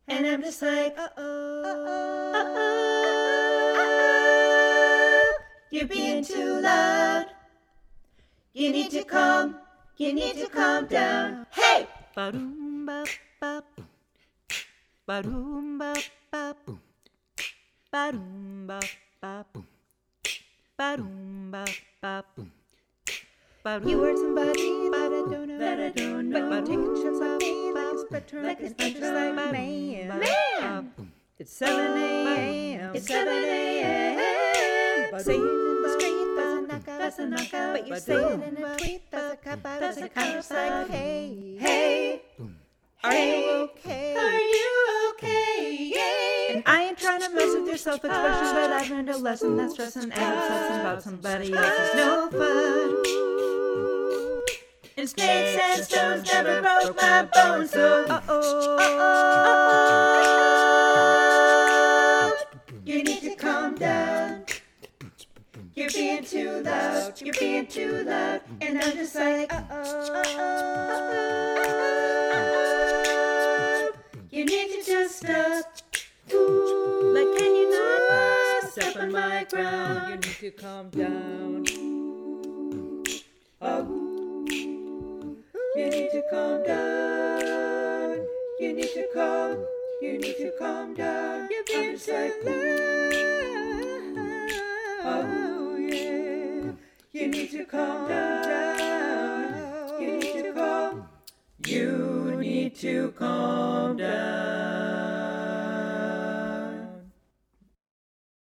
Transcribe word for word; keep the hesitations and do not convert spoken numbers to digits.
And I'm just like, uh-oh, uh-oh, uh-oh. You're being too loud. You need to calm, you need to calm down. Hey! Ba-doom, ba-ba, boom. Ba-doom, ba-ba, boom. Ba-doom, ba-ba, boom. Ba-doom, ba-ba, boom. You heard somebody that I don't know, that I don't know. But taking shots at me like a spectrum, like a spectrum, like man. Man! It's seven a.m. It's seven a.m. Say it in the street, that's a knockout, that's a knockout. But you say it in a tweet, that's a cop out, that's a counter like, hey, hey, are you okay? Are you okay? Yeah. And I ain't trying to mess with your self-expression, but I've learned a lesson that's stressing and obsessing about somebody else's no fun. And snakes and stones never broke my bones, so uh-oh, uh-oh. You need to calm down. You're being too loud, you're being too loud. And I'm just like, uh-oh, uh-oh. You need to just stop. Ooh, like, can you not step on my ground? You need to calm down. Oh. You need to calm down. You need to calm. You need to calm down. You're being too loud. Oh yeah. You need to calm down. You need to calm. You need to calm down.